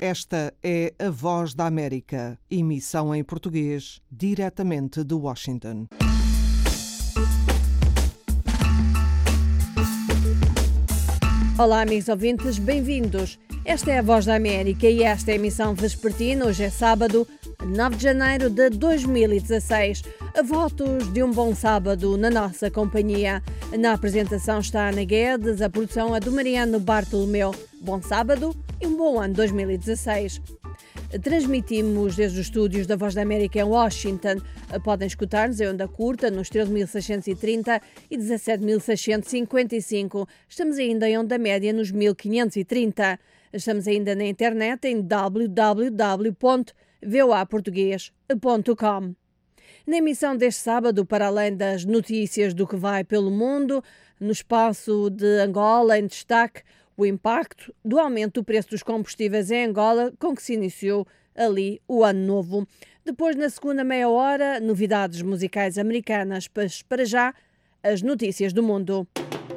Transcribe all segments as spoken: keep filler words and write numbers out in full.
Esta é a Voz da América, emissão em português, diretamente de Washington. Olá, amigos ouvintes, bem-vindos. Esta é a Voz da América e esta é a emissão vespertina. Hoje é sábado, nove de janeiro de dois mil e dezasseis. Votos de um bom sábado na nossa companhia. Na apresentação está a Ana Guedes, a produção é do Mariano Bartolomeu. Bom sábado e um bom ano dois mil e dezasseis. Transmitimos desde os estúdios da Voz da América em Washington. Podem escutar-nos em onda curta nos treze mil seiscentos e trinta e dezassete mil seiscentos e cinquenta e cinco. Estamos ainda em onda média nos mil quinhentos e trinta. Estamos ainda na internet em w w w ponto voa português ponto com. Na emissão deste sábado, para além das notícias do que vai pelo mundo, no espaço de Angola, em destaque, o impacto do aumento do preço dos combustíveis em Angola, com que se iniciou ali o ano novo. Depois, na segunda meia hora, novidades musicais americanas, mas para já, as notícias do mundo.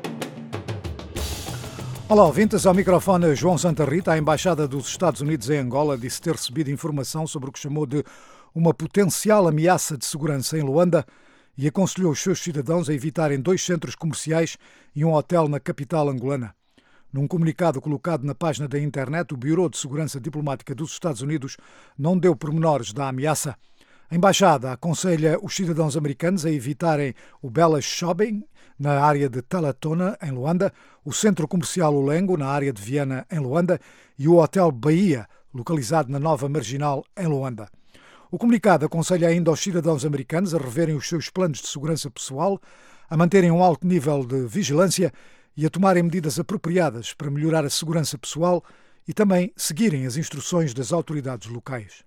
Olá, ouvintes, ao microfone João Santa Rita. A Embaixada dos Estados Unidos em Angola disse ter recebido informação sobre o que chamou de uma potencial ameaça de segurança em Luanda e aconselhou os seus cidadãos a evitarem dois centros comerciais e um hotel na capital angolana. Num comunicado colocado na página da internet, o Bureau de Segurança Diplomática dos Estados Unidos não deu pormenores da ameaça. A Embaixada aconselha os cidadãos americanos a evitarem o Bella Shopping, na área de Talatona, em Luanda, o Centro Comercial Ulengo, na área de Viana, em Luanda, e o Hotel Bahia, localizado na Nova Marginal, em Luanda. O comunicado aconselha ainda aos cidadãos americanos a reverem os seus planos de segurança pessoal, a manterem um alto nível de vigilância e a tomarem medidas apropriadas para melhorar a segurança pessoal e também seguirem as instruções das autoridades locais.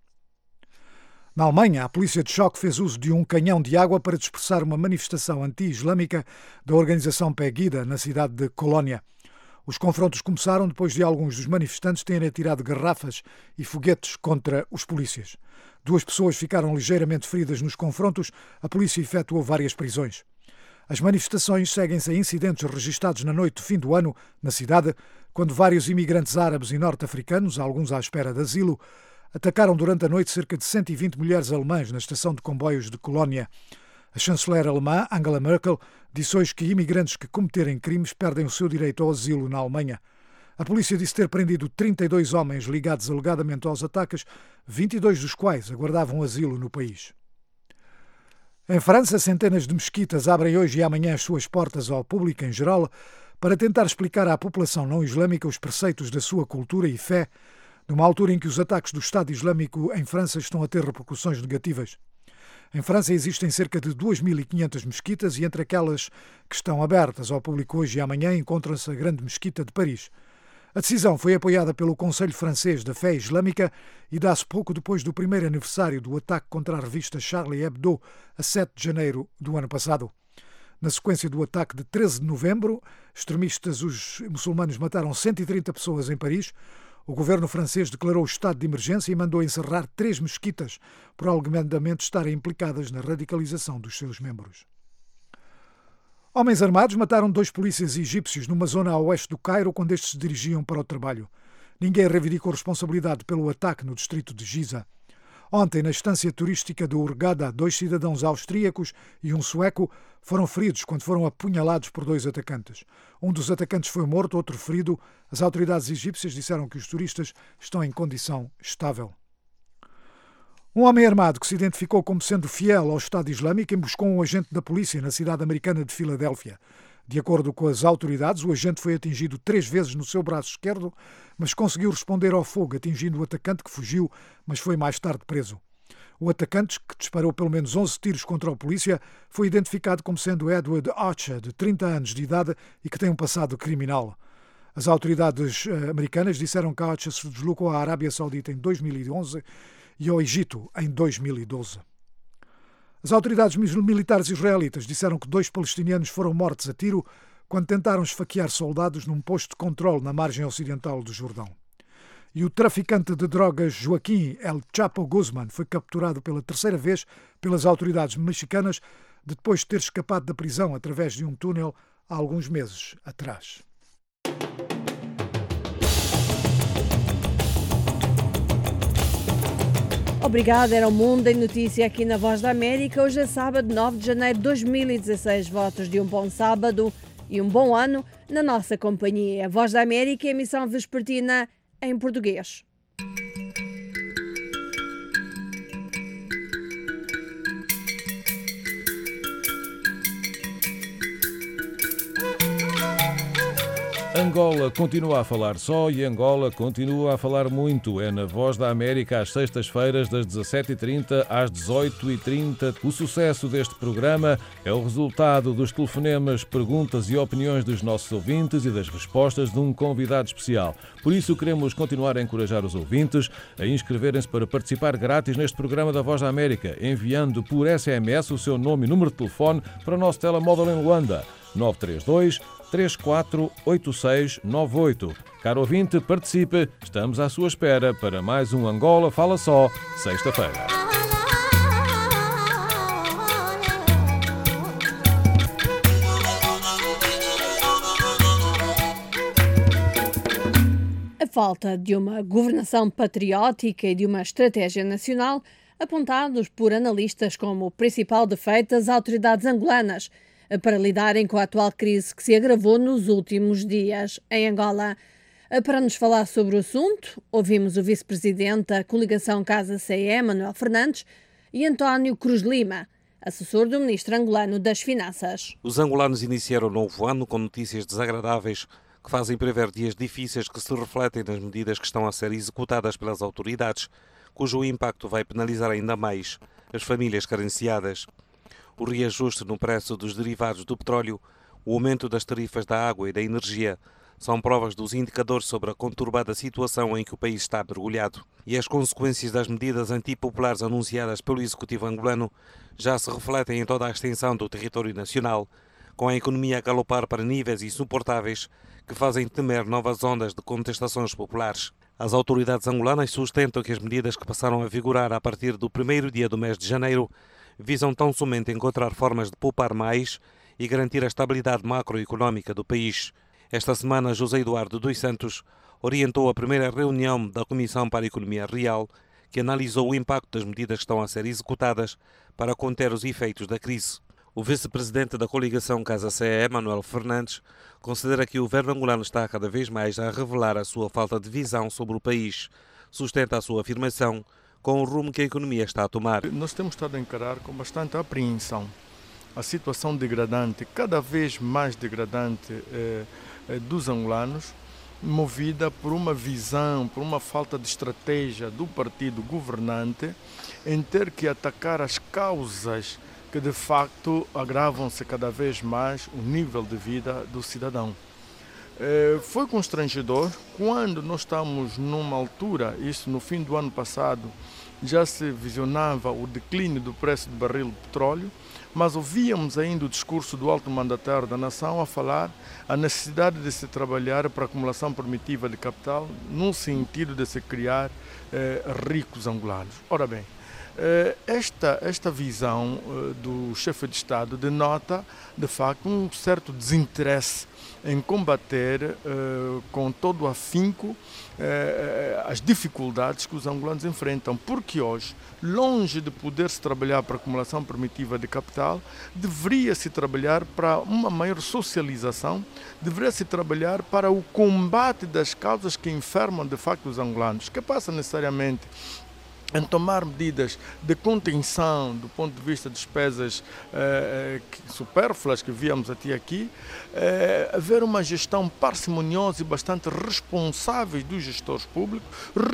Na Alemanha, a polícia de choque fez uso de um canhão de água para dispersar uma manifestação anti-islâmica da organização Pegida na cidade de Colónia. Os confrontos começaram depois de alguns dos manifestantes terem atirado garrafas e foguetes contra os polícias. Duas pessoas ficaram ligeiramente feridas nos confrontos. A polícia efetuou várias prisões. As manifestações seguem-se a incidentes registados na noite de fim do ano na cidade, quando vários imigrantes árabes e norte-africanos, alguns à espera de asilo, atacaram durante a noite cerca de cento e vinte mulheres alemãs na estação de comboios de Colónia. A chanceler alemã, Angela Merkel, disse hoje que imigrantes que cometerem crimes perdem o seu direito ao asilo na Alemanha. A polícia disse ter prendido trinta e dois homens ligados alegadamente aos ataques, vinte e dois dos quais aguardavam asilo no país. Em França, centenas de mesquitas abrem hoje e amanhã as suas portas ao público em geral para tentar explicar à população não islâmica os preceitos da sua cultura e fé, numa altura em que os ataques do Estado Islâmico em França estão a ter repercussões negativas. Em França existem cerca de duas mil e quinhentas mesquitas e entre aquelas que estão abertas ao público hoje e amanhã encontra-se a Grande Mesquita de Paris. A decisão foi apoiada pelo Conselho Francês da Fé Islâmica e dá-se pouco depois do primeiro aniversário do ataque contra a revista Charlie Hebdo, a sete de janeiro do ano passado. Na sequência do ataque de treze de novembro, extremistas os muçulmanos mataram cento e trinta pessoas em Paris. O governo francês declarou o estado de emergência e mandou encerrar três mesquitas por alegadamente estarem implicadas na radicalização dos seus membros. Homens armados mataram dois polícias egípcios numa zona a oeste do Cairo quando estes se dirigiam para o trabalho. Ninguém reivindicou responsabilidade pelo ataque no distrito de Giza. Ontem, na estância turística de Hurghada, dois cidadãos austríacos e um sueco foram feridos quando foram apunhalados por dois atacantes. Um dos atacantes foi morto, outro ferido. As autoridades egípcias disseram que os turistas estão em condição estável. Um homem armado que se identificou como sendo fiel ao Estado Islâmico emboscou um agente da polícia na cidade americana de Filadélfia. De acordo com as autoridades, o agente foi atingido três vezes no seu braço esquerdo, mas conseguiu responder ao fogo, atingindo o atacante que fugiu, mas foi mais tarde preso. O atacante, que disparou pelo menos onze tiros contra o polícia, foi identificado como sendo Edward Archer, de trinta anos de idade e que tem um passado criminal. As autoridades americanas disseram que Archer se deslocou à Arábia Saudita em dois mil e onze e ao Egito em dois mil e doze. As autoridades militares israelitas disseram que dois palestinianos foram mortos a tiro quando tentaram esfaquear soldados num posto de controle na margem ocidental do Jordão. E o traficante de drogas Joaquim El Chapo Guzman foi capturado pela terceira vez pelas autoridades mexicanas depois de ter escapado da prisão através de um túnel há alguns meses atrás. Obrigada, era o Mundo em Notícia aqui na Voz da América. Hoje é sábado, nove de janeiro de dois mil e dezasseis. Votos de um bom sábado e um bom ano na nossa companhia. A Voz da América, emissão vespertina em português. Angola continua a falar só e Angola continua a falar muito. É na Voz da América às sextas-feiras das dezassete e trinta às dezoito e trinta. O sucesso deste programa é o resultado dos telefonemas, perguntas e opiniões dos nossos ouvintes e das respostas de um convidado especial. Por isso queremos continuar a encorajar os ouvintes a inscreverem-se para participar grátis neste programa da Voz da América, enviando por S M S o seu nome e número de telefone para o nosso telemóvel em Luanda, nove três dois, três quatro oito seis nove oito. Caro ouvinte, participe. Estamos à sua espera para mais um Angola Fala Só, sexta-feira. A falta de uma governação patriótica e de uma estratégia nacional, apontados por analistas como o principal defeito das autoridades angolanas para lidarem com a atual crise que se agravou nos últimos dias em Angola. Para nos falar sobre o assunto, ouvimos o vice-presidente da coligação Casa C E, Manuel Fernandes, e António Cruz Lima, assessor do ministro angolano das Finanças. Os angolanos iniciaram o novo ano com notícias desagradáveis que fazem prever dias difíceis que se refletem nas medidas que estão a ser executadas pelas autoridades, cujo impacto vai penalizar ainda mais as famílias carenciadas. O reajuste no preço dos derivados do petróleo, o aumento das tarifas da água e da energia são provas dos indicadores sobre a conturbada situação em que o país está mergulhado. E as consequências das medidas antipopulares anunciadas pelo Executivo angolano já se refletem em toda a extensão do território nacional, com a economia a galopar para níveis insuportáveis que fazem temer novas ondas de contestações populares. As autoridades angolanas sustentam que as medidas que passaram a vigorar a partir do primeiro dia do mês de janeiro visam tão somente encontrar formas de poupar mais e garantir a estabilidade macroeconómica do país. Esta semana, José Eduardo dos Santos orientou a primeira reunião da Comissão para a Economia Real, que analisou o impacto das medidas que estão a ser executadas para conter os efeitos da crise. O vice-presidente da coligação Casa C E, Manuel Fernandes, considera que o governo angolano está cada vez mais a revelar a sua falta de visão sobre o país. Sustenta a sua afirmação com o rumo que a economia está a tomar. Nós temos estado a encarar com bastante apreensão a situação degradante, cada vez mais degradante eh, eh, dos angolanos, movida por uma visão, por uma falta de estratégia do partido governante em ter que atacar as causas que de facto agravam-se cada vez mais o nível de vida do cidadão. Eh, foi constrangedor quando nós estamos numa altura, isso no fim do ano passado, já se visionava o declínio do preço do barril de petróleo, mas ouvíamos ainda o discurso do alto mandatário da nação a falar a necessidade de se trabalhar para a acumulação primitiva de capital, num sentido de se criar eh, ricos angolanos. Ora bem, eh, esta, esta visão eh, do chefe de Estado denota, de facto, um certo desinteresse em combater eh, com todo o afinco eh, as dificuldades que os angolanos enfrentam, porque hoje, longe de poder-se trabalhar para a acumulação primitiva de capital, deveria-se trabalhar para uma maior socialização, deveria-se trabalhar para o combate das causas que enfermam de facto os angolanos, que passa necessariamente em tomar medidas de contenção do ponto de vista de despesas eh, supérfluas que víamos até aqui, eh, haver uma gestão parcimoniosa e bastante responsável dos gestores públicos,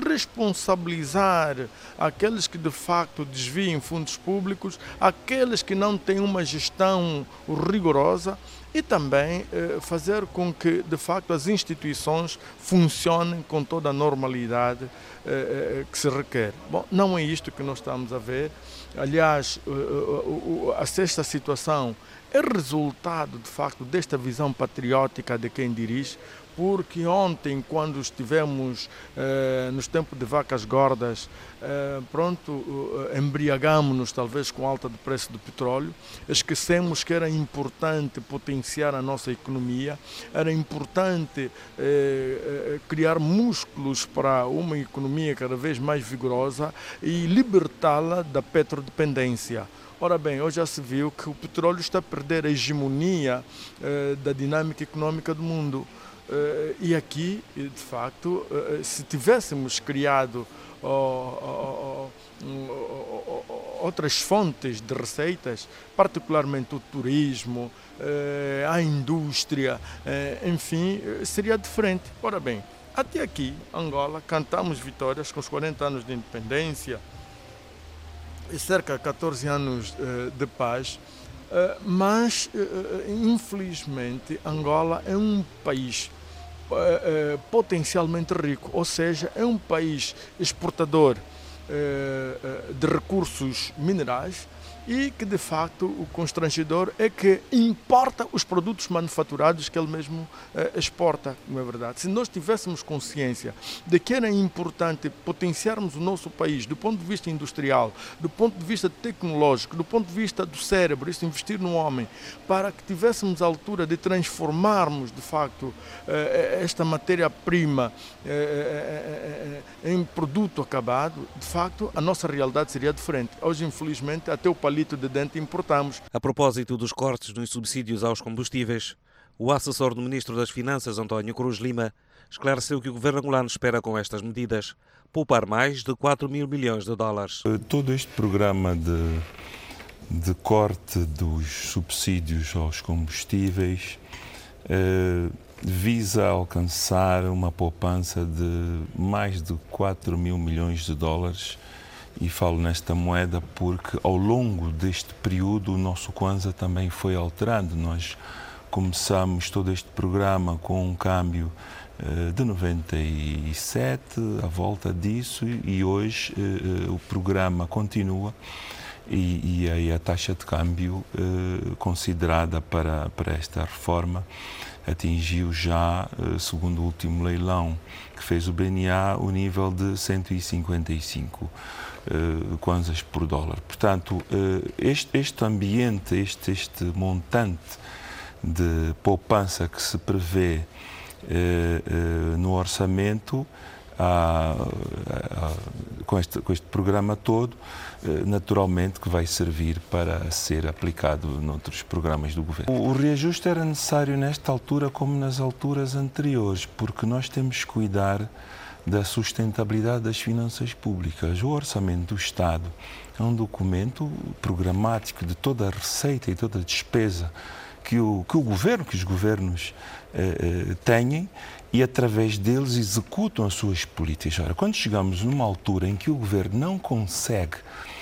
responsabilizar aqueles que de facto desviem fundos públicos, aqueles que não têm uma gestão rigorosa, e também eh, fazer com que, de facto, as instituições funcionem com toda a normalidade eh, que se requer. Bom, não é isto que nós estamos a ver. Aliás, eh, eh, esta situação é resultado, de facto, desta visão patriótica de quem dirige, porque ontem, quando estivemos eh, nos tempos de vacas gordas, eh, pronto, eh, embriagamos-nos talvez com a alta do preço do petróleo, esquecemos que era importante potenciar a nossa economia, era importante eh, criar músculos para uma economia cada vez mais vigorosa e libertá-la da petrodependência. Ora bem, hoje já se viu que o petróleo está a perder a hegemonia eh, da dinâmica econômica do mundo. Eh, e aqui, de facto, eh, se tivéssemos criado oh, oh, oh, oh, oh, outras fontes de receitas, particularmente o turismo, eh, a indústria, eh, enfim, seria diferente. Ora bem, até aqui, Angola, cantamos vitórias com os quarenta anos de independência, e cerca de catorze anos uh, de paz, uh, mas uh, infelizmente Angola é um país uh, uh, potencialmente rico, ou seja, é um país exportador uh, uh, de recursos minerais e que de facto o constrangedor é que importa os produtos manufaturados que ele mesmo eh, exporta, não é verdade? Se nós tivéssemos consciência de que era importante potenciarmos o nosso país do ponto de vista industrial, do ponto de vista tecnológico, do ponto de vista do cérebro, isso investir no homem, para que tivéssemos a altura de transformarmos de facto eh, esta matéria-prima eh, eh, em produto acabado, de facto a nossa realidade seria diferente. Hoje, infelizmente, até o palito de dente importamos. A propósito dos cortes nos subsídios aos combustíveis, o assessor do Ministro das Finanças, António Cruz Lima, esclareceu que o governo angolano espera com estas medidas poupar mais de quatro mil milhões de dólares. Todo este programa de, de corte dos subsídios aos combustíveis eh, visa alcançar uma poupança de mais de quatro mil milhões de dólares. E falo nesta moeda porque ao longo deste período o nosso Kwanza também foi alterando. Nós começamos todo este programa com um câmbio uh, de noventa e sete, à volta disso, e hoje uh, uh, o programa continua e, e aí a taxa de câmbio uh, considerada para, para esta reforma atingiu já, uh, segundo o último leilão que fez o B N A, o nível de cento e cinquenta e cinco Uh, kwanzas por dólar. Portanto, uh, este, este ambiente, este, este montante de poupança que se prevê uh, uh, no orçamento, uh, uh, com, este, com este programa todo, uh, naturalmente que vai servir para ser aplicado noutros programas do governo. O, o reajuste era necessário nesta altura como nas alturas anteriores, porque nós temos que cuidar da sustentabilidade das finanças públicas. O Orçamento do Estado é um documento programático de toda a receita e toda a despesa que o, que o governo, que os governos eh, eh, têm e através deles executam as suas políticas. Ora, quando chegamos numa altura em que o governo não consegue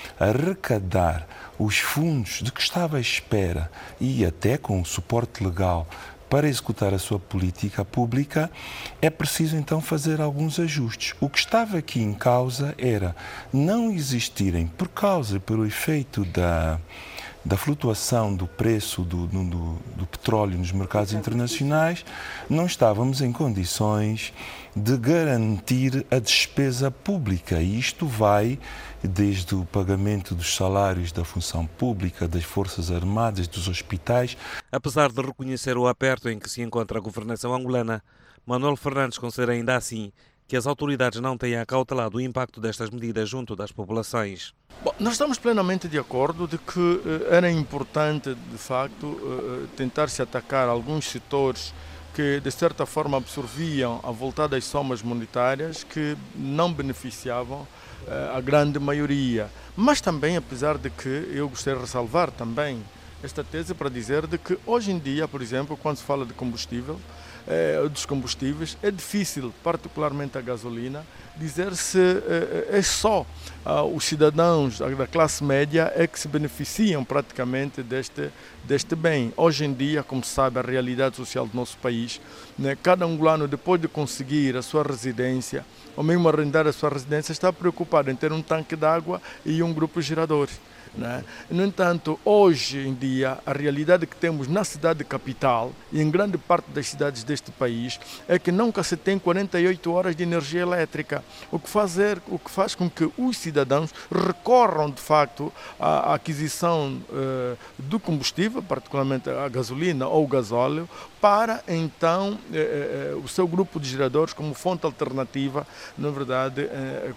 arrecadar os fundos de que estava à espera e até com o suporte legal para executar a sua política pública, é preciso então fazer alguns ajustes. O que estava aqui em causa era não existirem, por causa e pelo efeito da, da flutuação do preço do, do, do petróleo nos mercados internacionais, não estávamos em condições de garantir a despesa pública. E isto vai desde o pagamento dos salários da função pública, das Forças Armadas, dos hospitais. Apesar de reconhecer o aperto em que se encontra a governação angolana, Manuel Fernandes considera ainda assim que as autoridades não têm acautelado o impacto destas medidas junto das populações. Bom, nós estamos plenamente de acordo de que eh, era importante, de facto, eh, tentar-se atacar alguns setores que, de certa forma, absorviam a voltadas somas monetárias que não beneficiavam eh, a grande maioria. Mas também, apesar de que eu gostaria de ressalvar também esta tese para dizer de que hoje em dia, por exemplo, quando se fala de combustível, eh, dos combustíveis, é difícil, particularmente a gasolina, dizer se eh, é só ah, os cidadãos da classe média é que se beneficiam praticamente deste, deste bem. Hoje em dia, como se sabe, a realidade social do nosso país, né, cada angolano, depois de conseguir a sua residência, ou mesmo arrendar a sua residência, está preocupado em ter um tanque de água e um grupo gerador. né? No entanto, hoje em dia, a realidade que temos na cidade capital e em grande parte das cidades deste país é que nunca se tem quarenta e oito horas de energia elétrica, o que, fazer, o que faz com que os cidadãos recorram de facto à aquisição eh, do combustível, particularmente a gasolina ou o gasóleo, para então eh, eh, o seu grupo de geradores como fonte alternativa, na verdade, eh,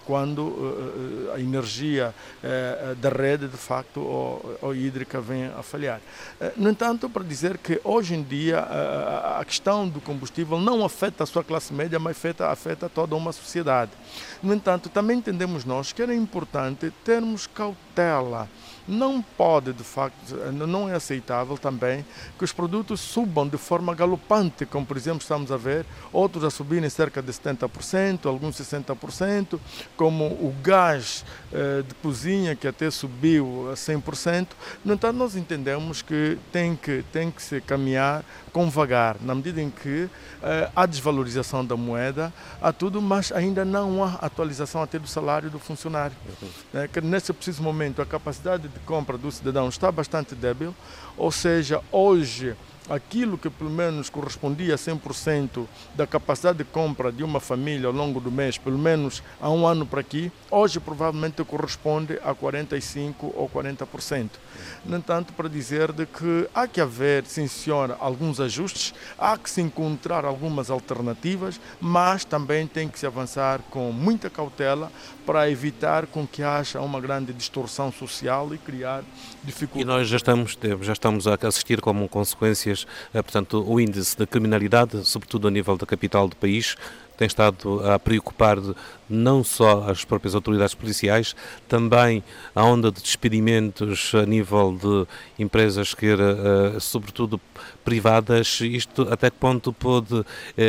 quando eh, a energia eh, da rede, de facto, ou, ou hídrica vem a falhar. Eh, no entanto, para dizer que hoje em dia a, a questão do combustível não afeta a sua classe média, mas afeta, afeta toda uma sociedade. No entanto, também entendemos nós que era importante termos cautela. Não pode, de facto, não é aceitável também que os produtos subam de forma galopante, como por exemplo estamos a ver, outros a subirem cerca de setenta por cento, alguns sessenta por cento, como o gás eh, de cozinha que até subiu a cem por cento. No entanto, nós entendemos que tem que, tem que se caminhar com vagar, na medida em que eh, há desvalorização da moeda, há tudo, mas ainda não há atualização até do salário do funcionário. É, que nesse preciso momento a capacidade de compra do cidadão está bastante débil, ou seja, hoje aquilo que pelo menos correspondia a cem por cento da capacidade de compra de uma família ao longo do mês, pelo menos há um ano para aqui, hoje provavelmente corresponde a quarenta e cinco por cento ou quarenta por cento. No entanto, para dizer de que há que haver, sim senhora, alguns ajustes, há que se encontrar algumas alternativas, mas também tem que se avançar com muita cautela para evitar com que haja uma grande distorção social e criar dificuldades. E nós já estamos, já estamos a assistir como consequências, portanto, o índice da criminalidade, sobretudo a nível da capital do país, tem estado a preocupar não só as próprias autoridades policiais, também a onda de despedimentos a nível de empresas, que era, sobretudo privadas. Isto até que ponto pode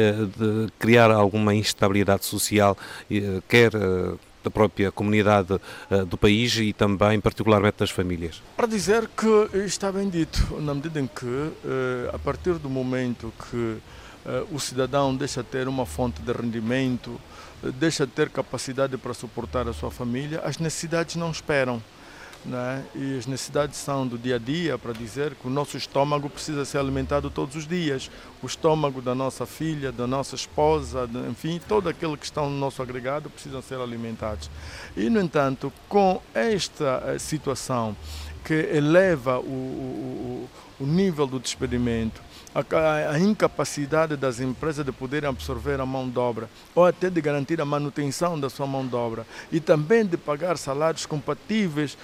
de criar alguma instabilidade social, quer da própria comunidade uh, do país e também particularmente das famílias? Para dizer que está bem dito, na medida em que uh, a partir do momento que uh, o cidadão deixa de ter uma fonte de rendimento, uh, deixa de ter capacidade para suportar a sua família, as necessidades não esperam. Né? E as necessidades são do dia a dia, para dizer que o nosso estômago precisa ser alimentado todos os dias, o estômago da nossa filha, da nossa esposa, de, enfim, todo aquele que está no nosso agregado precisam ser alimentados. E, no entanto, com esta situação que eleva o, o, o nível do despedimento, a, a incapacidade das empresas de poderem absorver a mão de obra ou até de garantir a manutenção da sua mão de obra e também de pagar salários compatíveis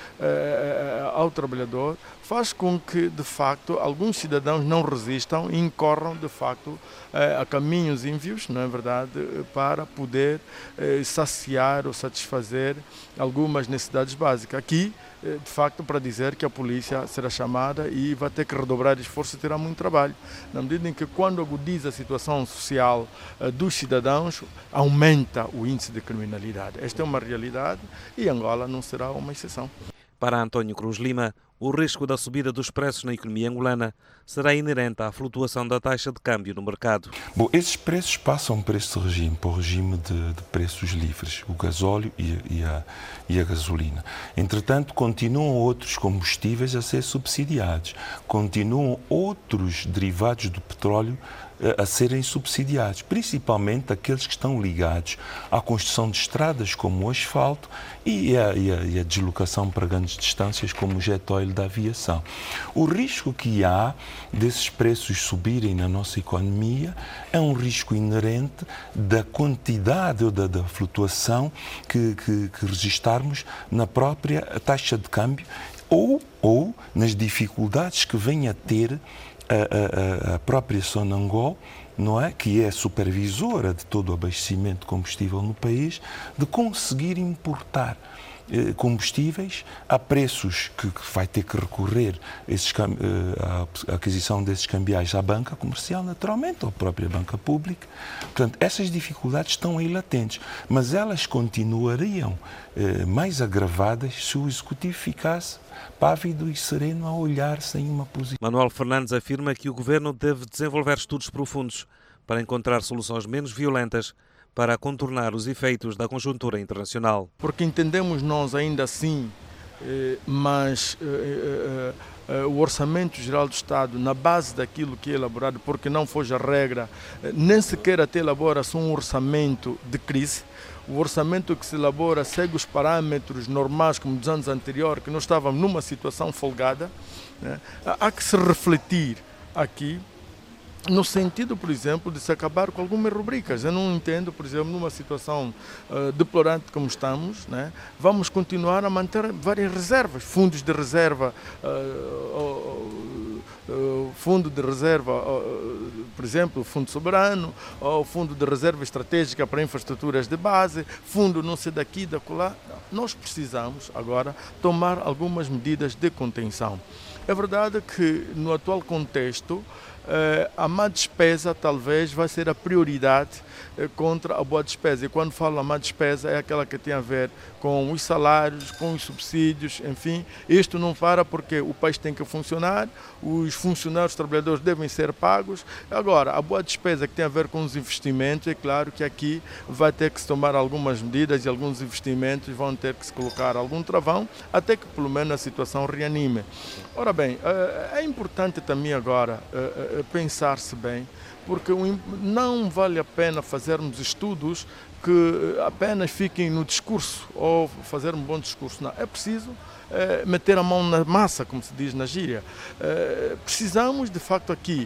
eh, ao trabalhador, faz com que, de facto, alguns cidadãos não resistam e incorram, de facto, eh, a caminhos ínvios, não é verdade, para poder eh, saciar ou satisfazer algumas necessidades básicas. Aqui, de facto, para dizer que a polícia será chamada e vai ter que redobrar esforço e terá muito trabalho, na medida em que, quando agudiza a situação social uh, dos cidadãos, aumenta o índice de criminalidade. Esta é uma realidade e Angola não será uma exceção. Para António Cruz Lima, o risco da subida dos preços na economia angolana será inerente à flutuação da taxa de câmbio no mercado. Bom, esses preços passam para este regime, para o regime de, de preços livres, o gasóleo e, e, a, e a gasolina. Entretanto, continuam outros combustíveis a ser subsidiados, continuam outros derivados do petróleo a serem subsidiados, principalmente aqueles que estão ligados à construção de estradas, como o asfalto, e a, e a, e a deslocação para grandes distâncias, como o jet oil da aviação. O risco que há desses preços subirem na nossa economia é um risco inerente da quantidade ou da, da flutuação que, que, que registarmos na própria taxa de câmbio ou, ou nas dificuldades que vem a ter A, a, a própria Sonangol, não é, que é supervisora de todo o abastecimento de combustível no país, de conseguir importar eh, combustíveis a preços que, que vai ter que recorrer esses, eh, a aquisição desses cambiais à banca comercial, naturalmente, ou à própria banca pública. Portanto, essas dificuldades estão aí latentes, mas elas continuariam eh, mais agravadas se o Executivo ficasse pávido e sereno a olhar-se em uma posição. Manuel Fernandes afirma que o Governo deve desenvolver estudos profundos para encontrar soluções menos violentas para contornar os efeitos da conjuntura internacional. Porque entendemos nós ainda assim mas o Orçamento Geral do Estado, na base daquilo que é elaborado, porque não foge a regra, nem sequer até elabora-se um orçamento de crise. O orçamento que se elabora segue os parâmetros normais, como dos anos anteriores, que nós estávamos numa situação folgada, né? Há que se refletir aqui, no sentido, por exemplo, de se acabar com algumas rubricas. Eu não entendo, por exemplo, numa situação uh, deplorante como estamos, né? Vamos continuar a manter várias reservas, fundos de reserva, uh, uh, uh, fundo de reserva, uh, por exemplo, fundo soberano, ou fundo de reserva estratégica para infraestruturas de base, fundo não sei daqui, da colar. Nós precisamos agora tomar algumas medidas de contenção. É verdade que no atual contexto, Uh, a má despesa talvez vai ser a prioridade uh, contra a boa despesa. E quando falo a má despesa é aquela que tem a ver com os salários, com os subsídios, enfim. Isto não para porque o país tem que funcionar, os funcionários, os trabalhadores devem ser pagos. Agora, a boa despesa que tem a ver com os investimentos, é claro que aqui vai ter que se tomar algumas medidas e alguns investimentos vão ter que se colocar algum travão até que pelo menos a situação reanime. Ora bem, uh, é importante também agora uh, pensar-se bem, porque não vale a pena fazermos estudos que apenas fiquem no discurso ou fazer um bom discurso. Não, é preciso é, meter a mão na massa, como se diz na gíria. É, precisamos, de facto, aqui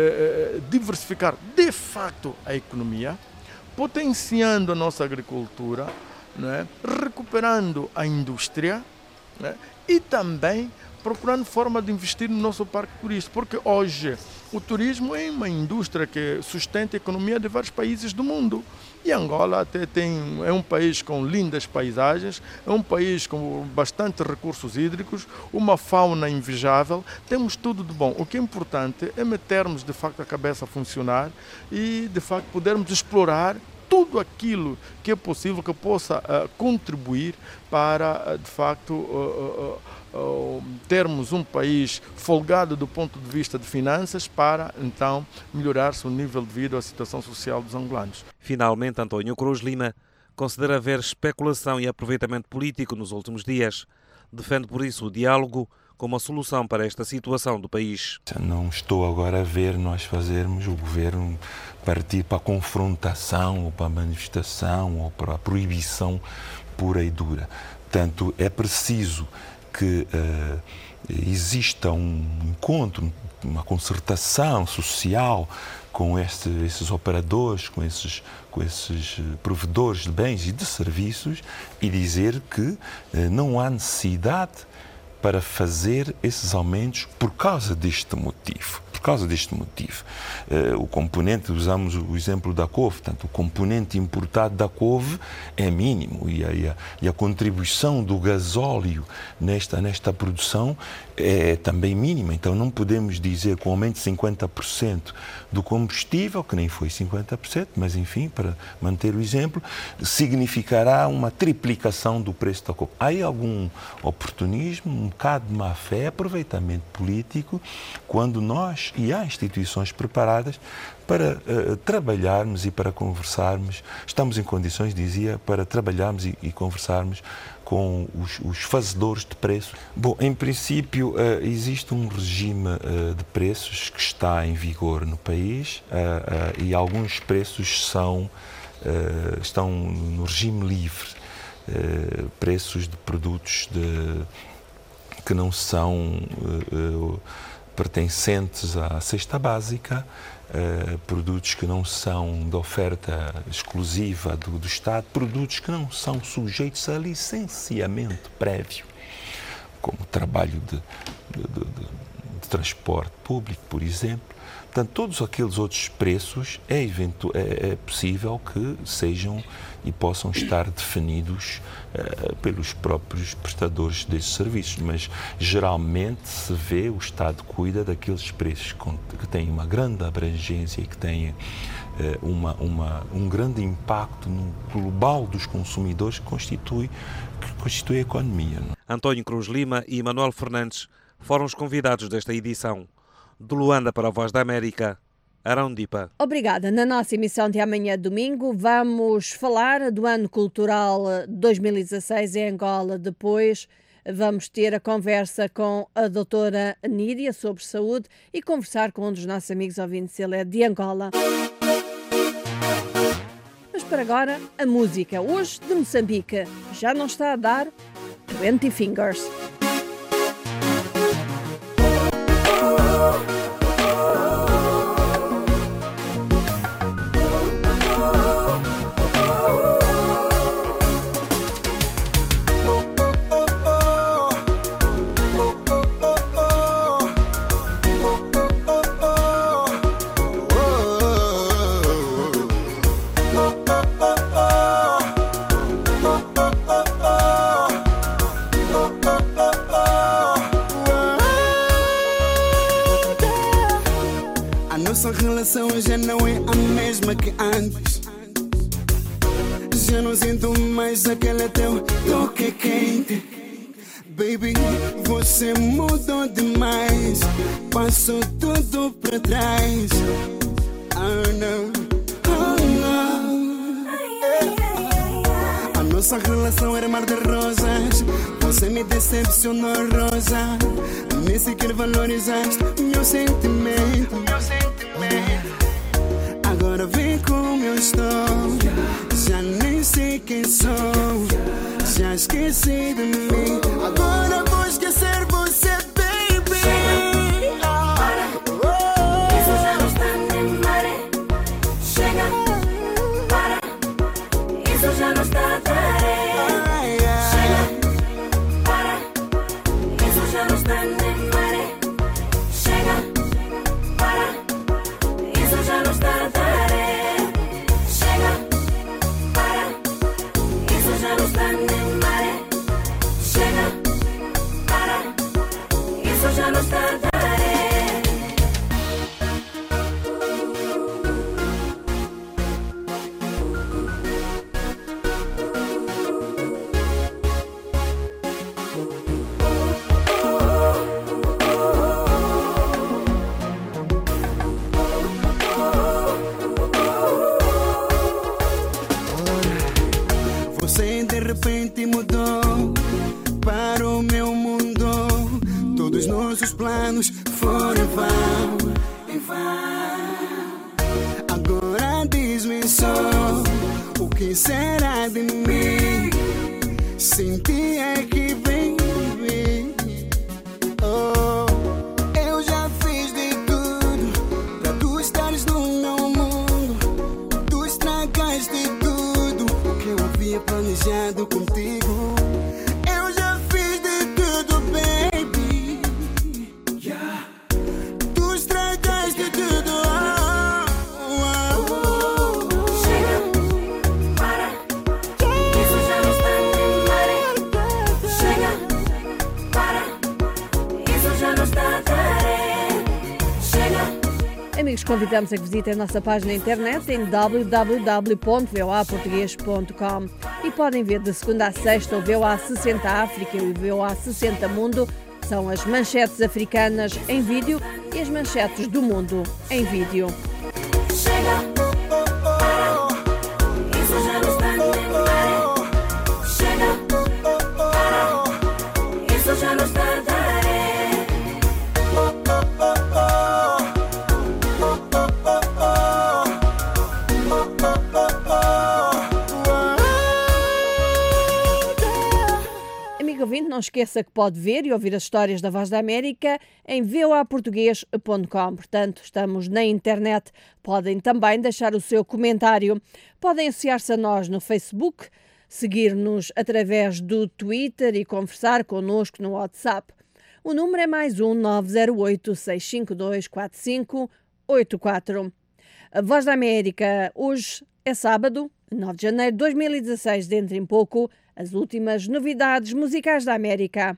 é, diversificar, de facto, a economia, potenciando a nossa agricultura, né, recuperando a indústria, né, e também procurando forma de investir no nosso parque turístico, porque hoje o turismo é uma indústria que sustenta a economia de vários países do mundo. E Angola até tem, é um país com lindas paisagens, é um país com bastante recursos hídricos, uma fauna invejável, temos tudo de bom. O que é importante é metermos de facto a cabeça a funcionar e de facto podermos explorar tudo aquilo que é possível que possa uh, contribuir para, uh, de facto, uh, uh, uh, termos um país folgado do ponto de vista de finanças para, então, melhorar-se o nível de vida, a situação social dos angolanos. Finalmente, António Cruz Lima considera haver especulação e aproveitamento político nos últimos dias. Defende, por isso, o diálogo como a solução para esta situação do país. Não estou agora a ver nós fazermos o governo partir para a confrontação ou para a manifestação ou para a proibição pura e dura. Portanto, é preciso que uh, exista um encontro, uma concertação social com este, esses operadores, com esses, com esses provedores de bens e de serviços e dizer que uh, não há necessidade para fazer esses aumentos por causa deste motivo. Por causa deste motivo. Uh, o componente, usamos o exemplo da couve, portanto, o componente importado da couve é mínimo e a, e a, e a contribuição do gasóleo nesta, nesta produção é também mínima. Então não podemos dizer que o aumento de cinquenta por cento do combustível, que nem foi cinquenta por cento, mas enfim, para manter o exemplo, significará uma triplicação do preço da couve. Há aí algum oportunismo, um bocado de má-fé, aproveitamento político, quando nós e há instituições preparadas para uh, trabalharmos e para conversarmos, estamos em condições, dizia, para trabalharmos e, e conversarmos com os, os fazedores de preços. Bom, em princípio, uh, existe um regime uh, de preços que está em vigor no país uh, uh, e alguns preços são, uh, estão no regime livre. Uh, preços de produtos de, que não são uh, uh, pertencentes à cesta básica, uh, produtos que não são de oferta exclusiva do, do Estado, produtos que não são sujeitos a licenciamento prévio, como trabalho de, de, de, de transporte público, por exemplo. Portanto, todos aqueles outros preços é, eventu- é, é possível que sejam e possam estar definidos uh, pelos próprios prestadores desses serviços, mas geralmente se vê, o Estado cuida daqueles preços com, que têm uma grande abrangência e que têm uh, uma, uma, um grande impacto no global dos consumidores que constitui, que constitui a economia. Não? António Cruz Lima e Manuel Fernandes foram os convidados desta edição. De Luanda para a Voz da América, Arão Dipa. Obrigada. Na nossa emissão de amanhã, domingo, vamos falar do ano cultural dois mil e dezasseis em Angola, depois Vamos ter a conversa com a doutora Nídia sobre saúde e conversar com um dos nossos amigos ouvintes, ele é de Angola. Mas para agora, a música, hoje de Moçambique, já não está a dar vinte Fingers. Nossa relação já não é a mesma que antes. Já não sinto mais aquele teu toque quente. Baby, você mudou demais. Passou tudo pra trás. Oh não, oh não. A nossa relação era mar de rosas. Você me decepcionou, Rosa. Nem sequer valorizaste meu sentimento, meu sentimento. Agora vem como eu estou. Já nem sei quem sou. Já esqueci de mim. Agora vou esquecer você, baby. Chega, para. Isso já não está nem mare. Chega, para. Isso já não está a dar. Chega, para. Isso já não está nem mare. Chega, para. Isso já não está a dar. Chega, para. Isso já não está nem mare. Chega, para. Isso já não está a dar. Você de repente mudou para o meu mundo. Todos nossos planos foram em vão, em vão. Agora diz-me só, o que será de mim? Senti aqui, baby. Oh, eu já fiz de tudo pra tu estares no meu mundo. Tu estragaste tudo que eu havia planejado contigo. Eu já fiz de tudo, baby. Yeah. Tu estragaste tudo. Oh, oh, oh. Chega, para. Isso já não está nem mare. Chega, para. Isso já não está a dar. Chega. Amigos, convidamos a que visitem a nossa página na internet em w w w ponto v o a português ponto com e podem ver de segunda a sexta o V O A sessenta África e o V O A sessenta Mundo. São as manchetes africanas em vídeo e as manchetes do mundo em vídeo. Chega, para. Isso já não está nem mare. Chega, para. Isso já não está a dar. Amigo ouvinte, não esqueça que pode ver e ouvir as histórias da Voz da América em v o a português ponto com. Portanto, estamos na internet. Podem também deixar o seu comentário. Podem associar-se a nós no Facebook, seguir-nos através do Twitter e conversar connosco no WhatsApp. O número é mais um nove zero oito, seis cinco dois, quatro cinco oito quatro. A Voz da América, hoje é sábado, nove de janeiro de dois mil e dezasseis, dentro em pouco, as últimas novidades musicais da América.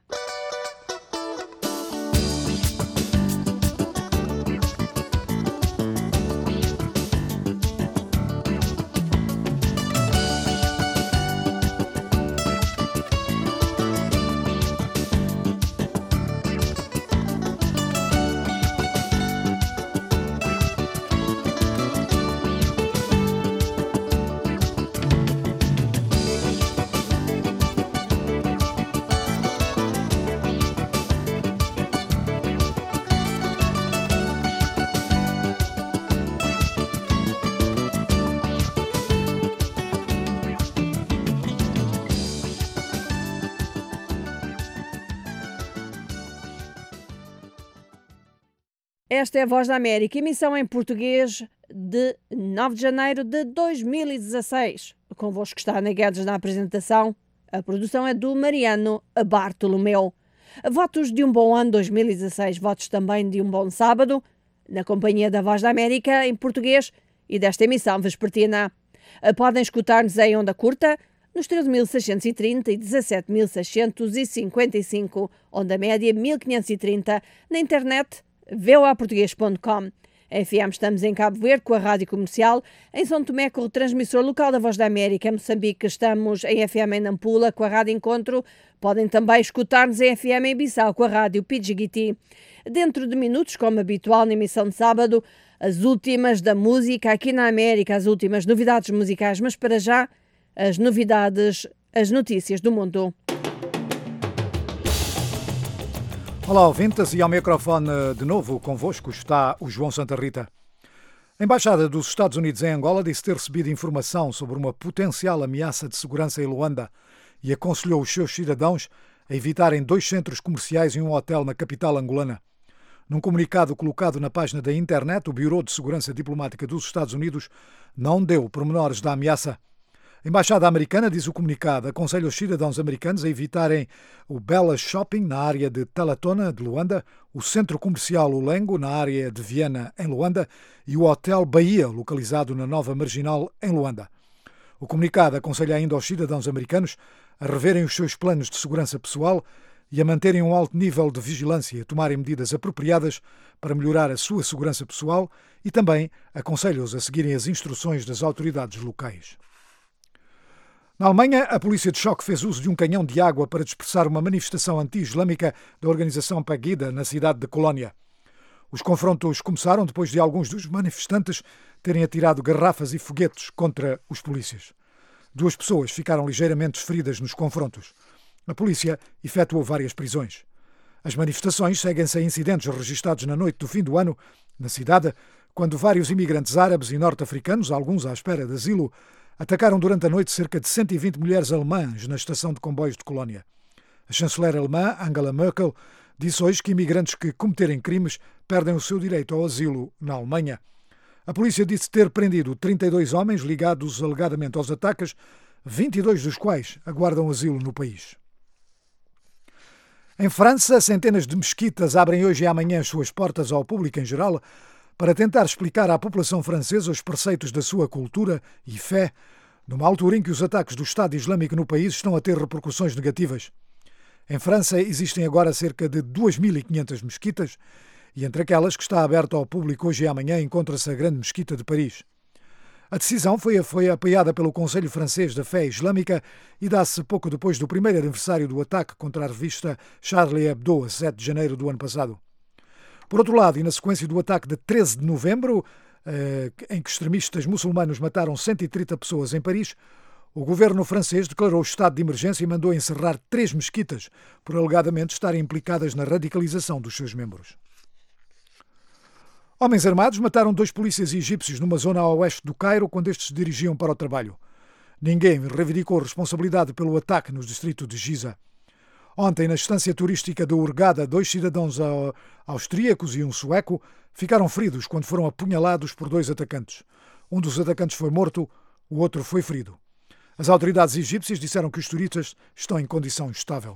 Esta é a Voz da América, emissão em português de nove de janeiro de dois mil e dezasseis. Convosco está Ana Guedes na apresentação. A produção é do Mariano Bartolomeu. Votos de um bom ano dois mil e dezasseis, votos também de um bom sábado, na companhia da Voz da América em português e desta emissão vespertina. Podem escutar-nos em onda curta, nos treze mil seiscentos e trinta e dezassete mil seiscentos e cinquenta e cinco, onda média mil quinhentos e trinta, na internet v o a português ponto com. Em F M estamos em Cabo Verde com a Rádio Comercial, em São Tomé com o transmissor local da Voz da América, em Moçambique estamos em F M em Nampula com a Rádio Encontro, podem também escutar-nos em F M em Bissau com a Rádio Pidgiguiti. Dentro de minutos, como habitual na emissão de sábado, as últimas da música aqui na América, as últimas novidades musicais, mas para já as novidades, as notícias do mundo. Olá, ouvintes, e ao microfone de novo convosco está o João Santa Rita. A Embaixada dos Estados Unidos em Angola disse ter recebido informação sobre uma potencial ameaça de segurança em Luanda e aconselhou os seus cidadãos a evitarem dois centros comerciais e um hotel na capital angolana. Num comunicado colocado na página da internet, o Bureau de Segurança Diplomática dos Estados Unidos não deu pormenores da ameaça. A Embaixada Americana, diz o comunicado, aconselha os cidadãos americanos a evitarem o Bella Shopping, na área de Talatona, de Luanda, o Centro Comercial Ulengo, na área de Viena, em Luanda, e o Hotel Bahia, localizado na Nova Marginal, em Luanda. O comunicado aconselha ainda aos cidadãos americanos a reverem os seus planos de segurança pessoal e a manterem um alto nível de vigilância e a tomarem medidas apropriadas para melhorar a sua segurança pessoal e também aconselha-os a seguirem as instruções das autoridades locais. Na Alemanha, a polícia de choque fez uso de um canhão de água para dispersar uma manifestação anti-islâmica da organização Pegida na cidade de Colónia. Os confrontos começaram depois de alguns dos manifestantes terem atirado garrafas e foguetes contra os polícias. Duas pessoas ficaram ligeiramente feridas nos confrontos. A polícia efetuou várias prisões. As manifestações seguem-se a incidentes registados na noite do fim do ano, na cidade, quando vários imigrantes árabes e norte-africanos, alguns à espera de asilo, atacaram durante a noite cerca de cento e vinte mulheres alemãs na estação de comboios de Colónia. A chanceler alemã, Angela Merkel, disse hoje que imigrantes que cometerem crimes perdem o seu direito ao asilo na Alemanha. A polícia disse ter prendido trinta e dois homens ligados alegadamente aos ataques, vinte e dois dos quais aguardam asilo no país. Em França, centenas de mesquitas abrem hoje e amanhã as suas portas ao público em geral para tentar explicar à população francesa os preceitos da sua cultura e fé, numa altura em que os ataques do Estado Islâmico no país estão a ter repercussões negativas. Em França existem agora cerca de duas mil e quinhentas mesquitas e entre aquelas que está aberta ao público hoje e amanhã encontra-se a Grande Mesquita de Paris. A decisão foi, foi apoiada pelo Conselho Francês da Fé Islâmica e dá-se pouco depois do primeiro aniversário do ataque contra a revista Charlie Hebdo, a sete de janeiro do ano passado. Por outro lado, e na sequência do ataque de treze de novembro, eh, em que extremistas muçulmanos mataram cento e trinta pessoas em Paris, o governo francês declarou estado de emergência e mandou encerrar três mesquitas por alegadamente estarem implicadas na radicalização dos seus membros. Homens armados mataram dois polícias egípcios numa zona a oeste do Cairo quando estes se dirigiam para o trabalho. Ninguém reivindicou responsabilidade pelo ataque no distrito de Giza. Ontem, na estância turística de Hurghada, dois cidadãos austríacos e um sueco ficaram feridos quando foram apunhalados por dois atacantes. Um dos atacantes foi morto, o outro foi ferido. As autoridades egípcias disseram que os turistas estão em condição estável.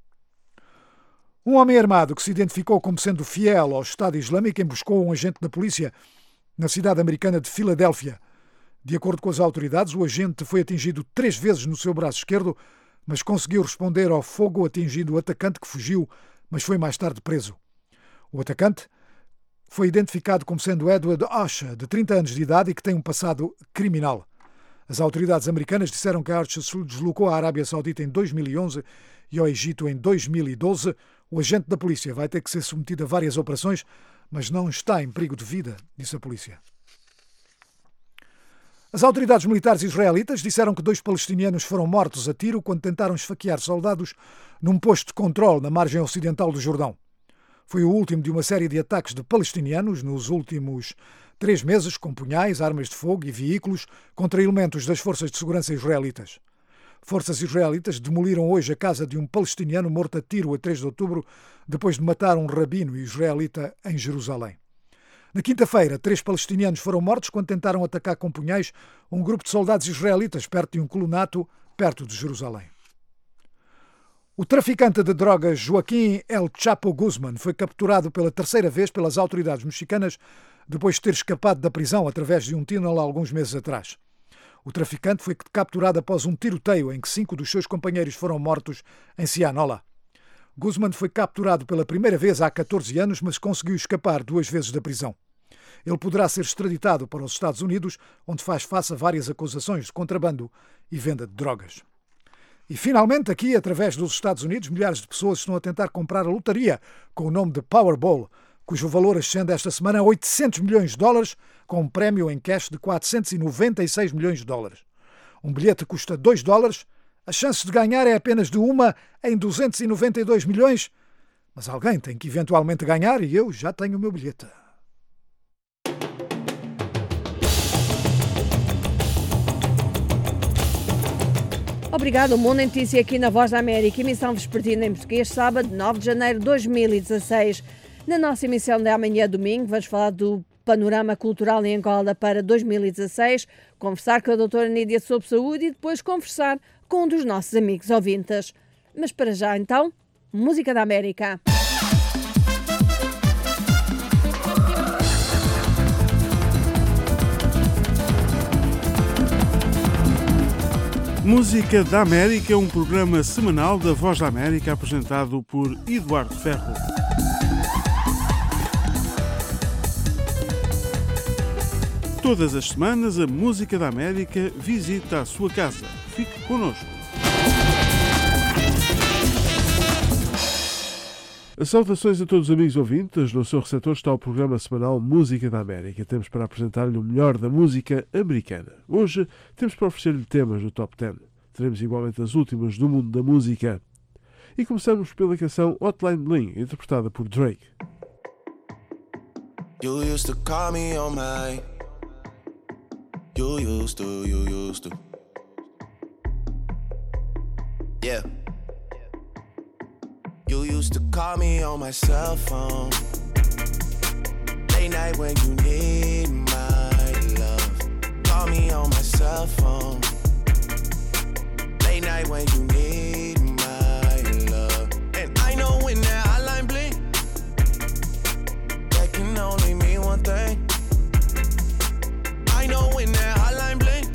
Um homem armado que se identificou como sendo fiel ao Estado Islâmico emboscou um agente da polícia na cidade americana de Filadélfia. De acordo com as autoridades, o agente foi atingido três vezes no seu braço esquerdo, mas conseguiu responder ao fogo atingindo o atacante que fugiu, mas foi mais tarde preso. O atacante foi identificado como sendo Edward Asha, de trinta anos de idade e que tem um passado criminal. As autoridades americanas disseram que Asha se deslocou à Arábia Saudita em dois mil e onze e ao Egito em dois mil e doze. O agente da polícia vai ter que ser submetido a várias operações, mas não está em perigo de vida, disse a polícia. As autoridades militares israelitas disseram que dois palestinianos foram mortos a tiro quando tentaram esfaquear soldados num posto de controle na margem ocidental do Jordão. Foi o último de uma série de ataques de palestinianos nos últimos três meses com punhais, armas de fogo e veículos contra elementos das forças de segurança israelitas. Forças israelitas demoliram hoje a casa de um palestiniano morto a tiro a três de outubro depois de matar um rabino israelita em Jerusalém. Na quinta-feira, três palestinianos foram mortos quando tentaram atacar com punhais um grupo de soldados israelitas perto de um colonato, perto de Jerusalém. O traficante de drogas Joaquim El Chapo Guzman foi capturado pela terceira vez pelas autoridades mexicanas depois de ter escapado da prisão através de um túnel há alguns meses atrás. O traficante foi capturado após um tiroteio em que cinco dos seus companheiros foram mortos em Sinaloa. Guzman foi capturado pela primeira vez há catorze anos, mas conseguiu escapar duas vezes da prisão. Ele poderá ser extraditado para os Estados Unidos, onde faz face a várias acusações de contrabando e venda de drogas. E, finalmente, aqui, através dos Estados Unidos, milhares de pessoas estão a tentar comprar a lotaria com o nome de Powerball, cujo valor ascende esta semana a oitocentos milhões de dólares, com um prémio em cash de quatrocentos e noventa e seis milhões de dólares. Um bilhete custa dois dólares, a chance de ganhar é apenas de uma em duzentos e noventa e dois milhões, mas alguém tem que eventualmente ganhar e eu já tenho o meu bilhete. Obrigado. O Mundo em Notícia aqui na Voz da América, emissão vespertina em português, sábado, nove de janeiro de dois mil e dezasseis. Na nossa emissão de amanhã, domingo, vamos falar do panorama cultural em Angola para dois mil e dezasseis, conversar com a doutora Nídia sobre saúde e depois conversar com um dos nossos amigos ouvintes. Mas para já, então, música da América. Música da América é um programa semanal da Voz da América apresentado por Eduardo Ferro. Todas as semanas a Música da América visita a sua casa. Fique connosco. Saudações a todos os amigos ouvintes. No seu receptor está o programa semanal Música da América. Temos para apresentar-lhe o melhor da música americana. Hoje temos para oferecer-lhe temas do Top dez. Teremos igualmente as últimas do mundo da música. E começamos pela canção Hotline Bling, interpretada por Drake. You used to call me on my... You used to, you used to. Yeah. You used to call me on my cell phone. Late night when you need my love. Call me on my cell phone. Late night when you need my love. And I know when that hotline blink, that can only mean one thing. I know when that hotline blink,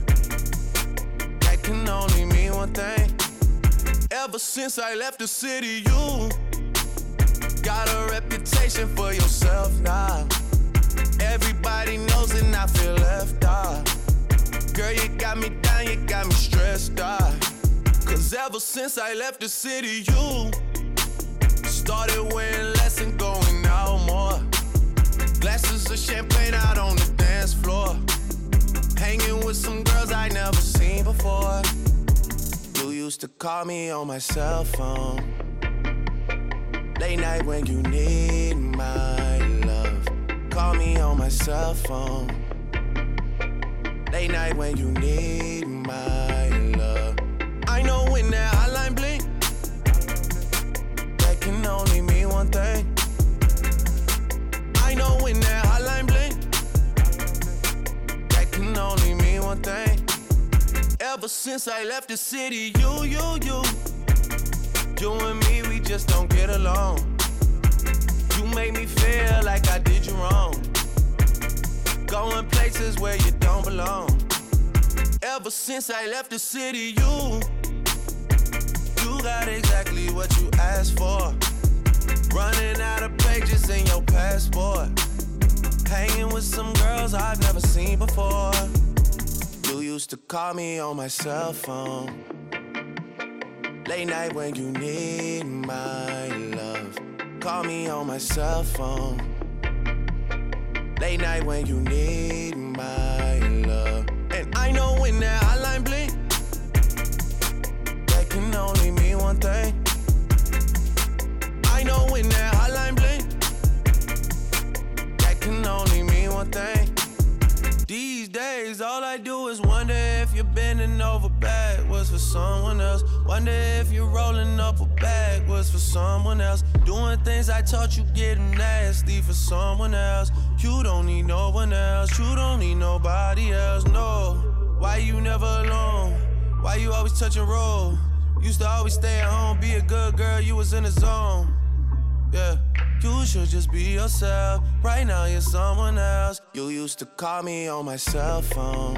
that can only mean one thing. Ever since I left the city, you got a reputation for yourself now. Everybody knows and I feel left out. Girl, you got me down, you got me stressed out. Cause ever since I left the city, you started wearing less and going out more. Glasses of champagne out on the dance floor. Hanging with some girls I never seen before. You used to call me on my cell phone. Late night when you need my love. Call me on my cell phone. Late night when you need my love. I know when that hotline blink, that can only mean one thing. I know when that hotline blink, that can only mean one thing. Ever since I left the city, you, you, you, you and me, we just don't get along. You make me feel like I did you wrong. Going places where you don't belong. Ever since I left the city, you, you got exactly what you asked for. Running out of pages in your passport. Hanging with some girls I've never seen before. You used to call me on my cell phone. Late night when you need my love. Call me on my cell phone. Late night when you need my love. And I know when that hotline blink, that can only mean one thing. I know when that hotline blink, that can only mean one thing. These days all I do is wonder if you're bending over backwards for someone else. Wonder if you're rolling up a bag with was for someone else. Doing things I taught you getting nasty for someone else. You don't need no one else. You don't need nobody else, no. Why you never alone? Why you always touch and roll? Used to always stay at home, be a good girl, you was in the zone. Yeah, you should just be yourself. Right now you're someone else. You used to call me on my cell phone.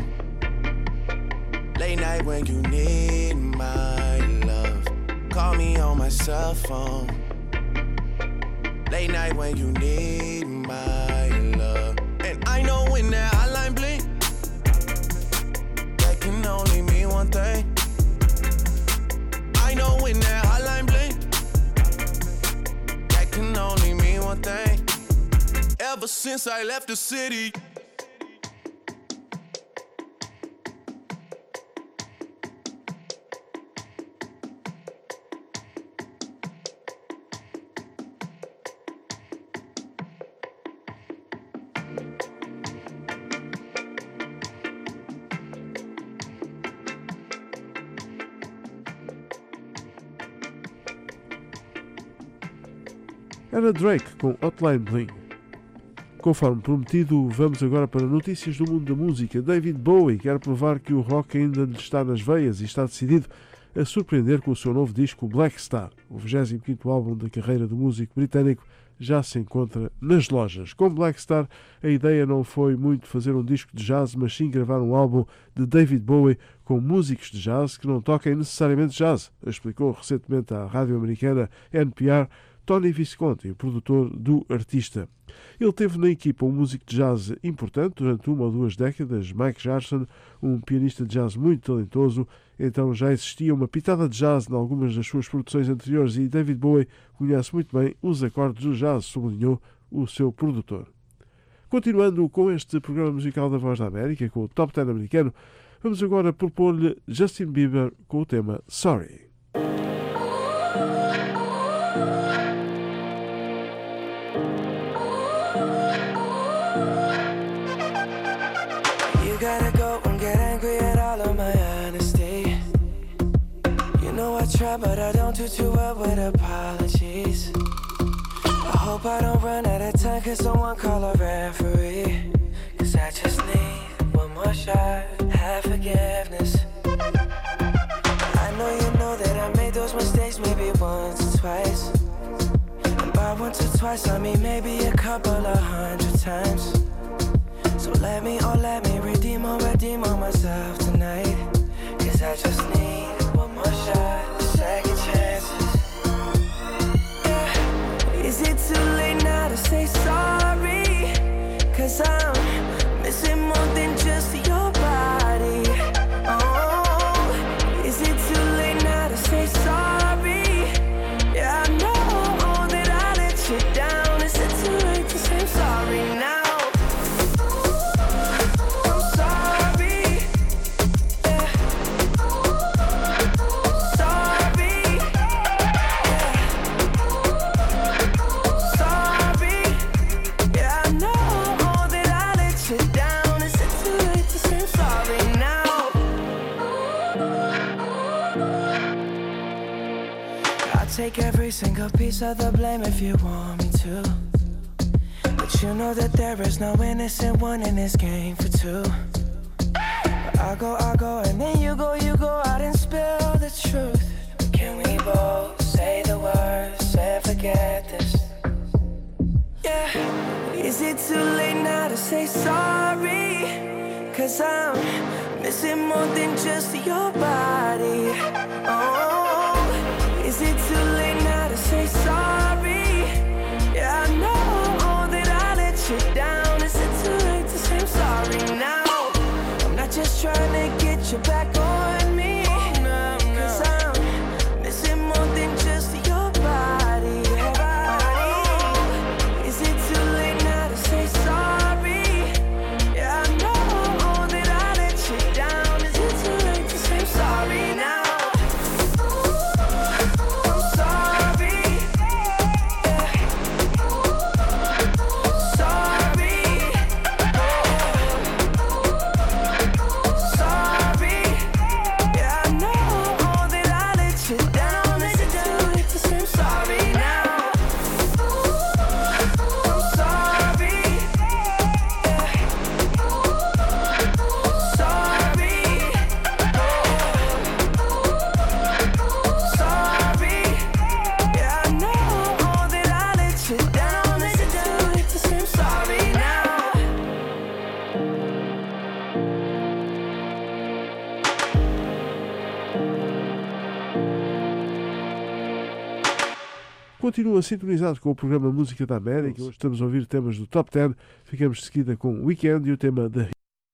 Late night when you need my love. Call me on my cell phone. Late night when you need my love. And I know when that hotline blink, that can only mean one thing. I know when that hotline blink, that can only mean one thing. Ever since I left the city, era Drake com Hotline Bling. Conforme prometido, vamos agora para notícias do mundo da música. David Bowie quer provar que o rock ainda lhe está nas veias e está decidido a surpreender com o seu novo disco Black Star. O vigésimo quinto álbum da carreira do músico britânico já se encontra nas lojas. Com Black Star, a ideia não foi muito fazer um disco de jazz, mas sim gravar um álbum de David Bowie com músicos de jazz que não toquem necessariamente jazz, explicou recentemente à rádio americana N P R Tony Visconti, o produtor do artista. Ele teve na equipa um músico de jazz importante durante uma ou duas décadas, Mike Jarson, um pianista de jazz muito talentoso. Então já existia uma pitada de jazz em algumas das suas produções anteriores e David Bowie conhece muito bem os acordes do jazz, sublinhou o seu produtor. Continuando com este programa musical da Voz da América, com o Top dez americano, vamos agora propor-lhe Justin Bieber com o tema Sorry. Gotta go and get angry at all of my honesty. You know I try, but I don't do too well with apologies. I hope I don't run out of time, cause someone call a referee. Cause I just need one more shot, have forgiveness. I know you know that I made those mistakes maybe once or twice. And by once or twice I mean maybe a couple of hundred times. So let me, oh let me redeem or redeem on myself tonight. Cause I just need one more shot, second chances. Yeah. Is it too late now to say sorry? Cause I'm missing more than just your body. Oh, is it too late now to say sorry? Yeah, I know that I let you down. Is it too late to say sorry now? Take every single piece of the blame if you want me to. But you know that there is no innocent one in this game for two. But I go, I go, and then you go, you go out and spill the truth. Can we both say the words and forget this? Yeah. Is it too late now to say sorry? Cause I'm missing more than just your body. Oh, is it too late now to say sorry? Yeah, I know that I let you down. Is it too late to say I'm sorry now? I'm not just trying to get you back on me. Cause I'm missing more than just your body. Oh, is it too late now to say sorry? Yeah, I know that I let you down. Is it too late to say I'm sorry now? continua sintonizado com o programa Música da América. Hoje estamos a ouvir temas do Top dez. Ficamos de seguida com Weekend e o tema The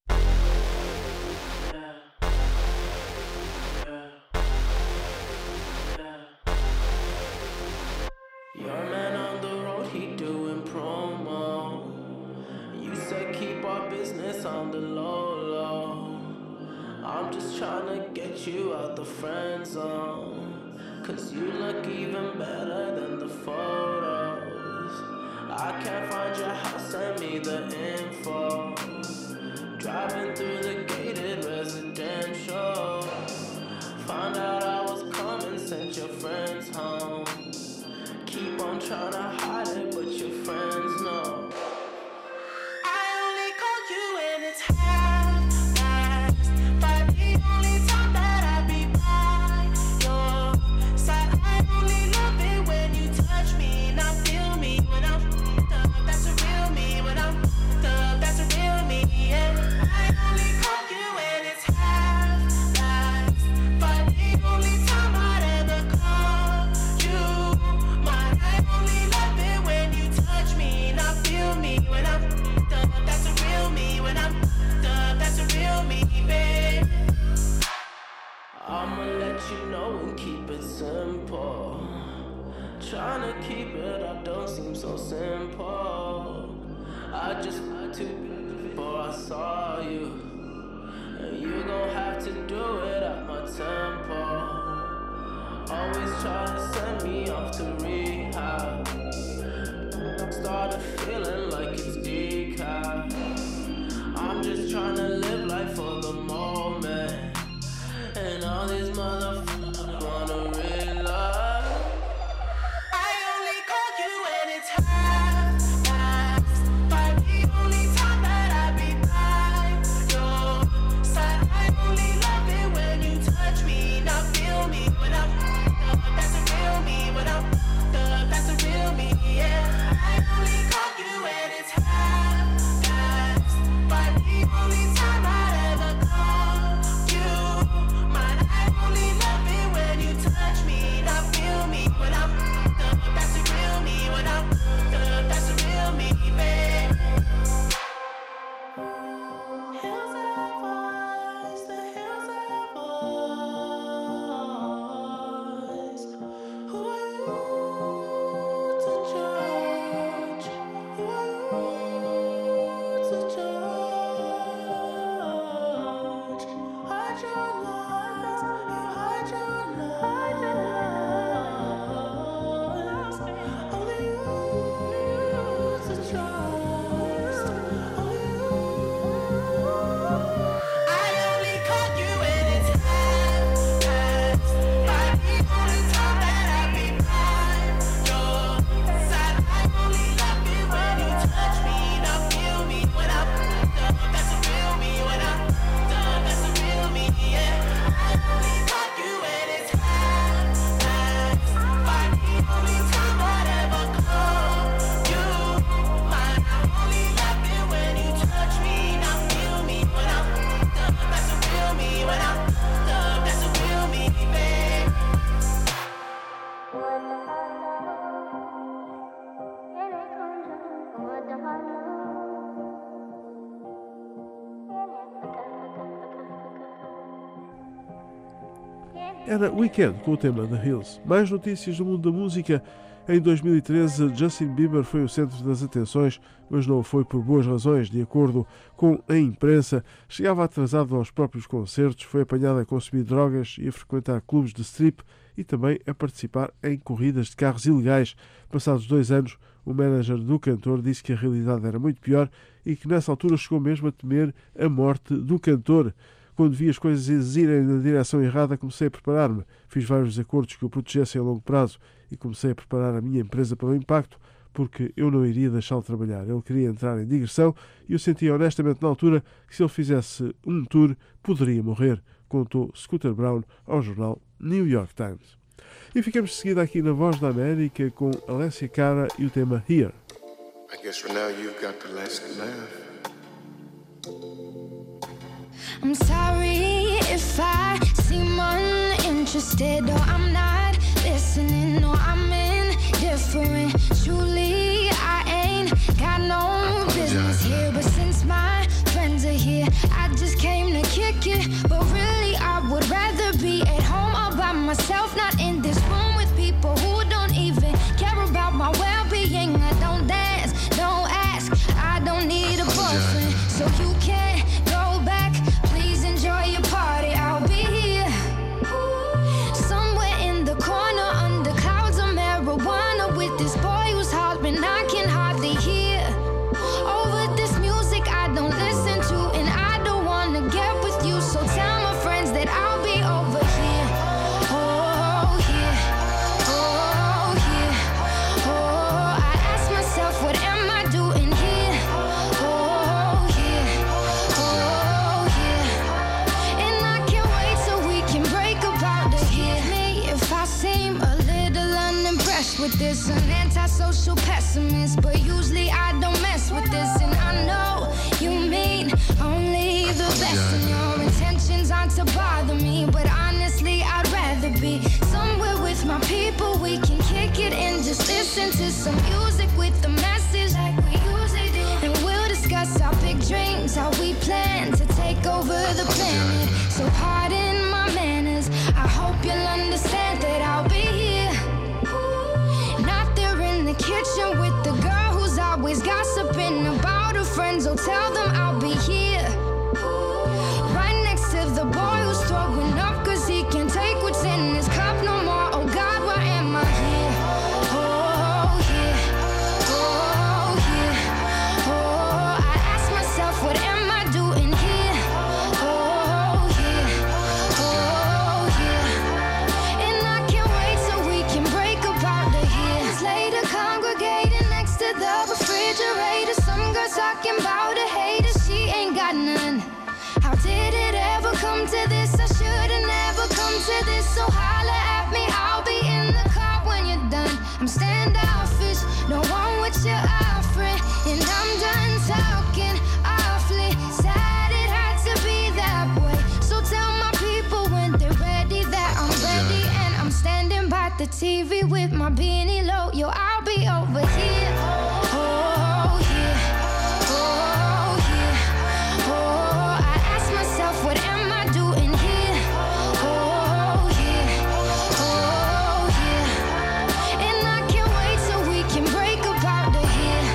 Cause you look even better than the photos. I can't find your house, send me the info. Driving through the gated residential. Found out I was coming, sent your friends home. Keep on trying to hide it, but your friends know. I only call you when it's half past five, the only time that I be by your side. I only love it when you touch me, now feel me when I'm up. That's a real me when I'm up. That's a real me, yeah. I only call you when it's half past five, the only time I'd ever call you mine. I only love it when you touch me, now feel me when I'm up. That's a real me when I'm up. That's a real me, babe. I'ma let you know and keep it simple. Trying to keep it up don't seem so simple. I just had to before I saw you, and you gon' have to do it at my tempo. Always try to send me off to rehab. Started feeling like it's decaf. I'm just trying to live life for the moment, and all these motherfuckers wanna realize. I only call you when it's half past five, the only time that I be by your side. I only love it when you touch me, now feel me when I'm up. That's a real me when I'm up. That's a real me, yeah. I only call you when it's half past five, the only time I'd ever call you mine. I only love it when you touch me, now feel me when I'm up. That's a real me when I'm up. That's a real me, babe. Hills have eyes, the hills have eyes. Who are you to judge? Who are you to judge? Hide your lies, you hide your lies. Only you to trust. Only you. I only call you when it's half past five, the only time that I be by your side. I only love it when you touch me, now feel me when I'm up. That's a real me when I'm up. That's a real me, yeah. I only call you when it's half past five, the only time I'd ever call you mine. I only love it when you touch me, now feel me when I'm up. That's a real me when I'm up. That's a real me, babe. Era Weekend com o tema The Hills. Mais notícias do mundo da música. Em dois mil e treze, Justin Bieber foi o centro das atenções, mas não foi por boas razões. De acordo com a imprensa, chegava atrasado aos próprios concertos, foi apanhado a consumir drogas e a frequentar clubes de strip e também a participar em corridas de carros ilegais. Passados dois anos, o manager do cantor disse que a realidade era muito pior e que nessa altura chegou mesmo a temer a morte do cantor. Quando vi as coisas irem na direção errada, comecei a preparar-me. Fiz vários acordos que o protegessem a longo prazo e comecei a preparar a minha empresa para o impacto, porque eu não iria deixá-lo trabalhar. Ele queria entrar em digressão e eu sentia honestamente na altura que se ele fizesse um tour, poderia morrer, contou Scooter Brown ao jornal New York Times. E ficamos de seguida aqui na Voz da América com Alessia Cara e o tema Here. I guess for now you've got the last laugh. I'm sorry if I seem uninterested or I'm not listening. No, I'm indifferent. Truly, I ain't got no business here. But since my friends are here, I just came to kick it. But really, I would rather be at home all by myself, not in this room with people who don't even care about my well-being. I don't dance, don't ask, I don't need a boyfriend. So you can't go back, please enjoy your party. I'll be here, somewhere in the corner under clouds of marijuana, with this boy who's hollering I can hardly hear. Over this music I don't listen to, and I don't wanna get with you. So tell my friends that I'll be over here. Oh, here, oh, here, oh. I ask myself, what am I doing here? Oh, here, oh, here. And I can't wait so we can break about it here. Me, if I seem a little unimpressed with this, an antisocial pessimist, but usually I don't mess with this. And I know you mean only the best, and your intentions aren't to bother me. But honestly, I'd rather be somewhere with my people. We can kick it and just listen to some music with the message like we usually do. And we'll discuss our big dreams, how we plan to take over the planet. So pardon my manners, I hope you'll understand that I'll be here. Not there in the kitchen with the girl who's always gossiping about her friends. Oh, tell them I'll be here, right next to the boy who's throwing up cause he can't take what's in his cup no more. Oh God, why am I here? Oh, here, oh, here, oh. I ask myself, what am I doing here? Oh, here, oh, here. And I can't wait so we can break about the years later, congregating next to the refrigerator. Some girl talking about a hater, she ain't got none. How did it ever come to this? I should've never come to this. So holla at me, I'll be in the car when you're done. I'm standoffish, no one with your offering, and I'm done talking awfully. Sad it had to be that way. So tell my people when they're ready that I'm ready, and I'm standing by the T V with my beanie low. Yo, I'll be over here. Oh, here, oh, here, oh. I ask myself, what am I doing here? Oh, here, oh, here. And I can't wait so we can break about the here.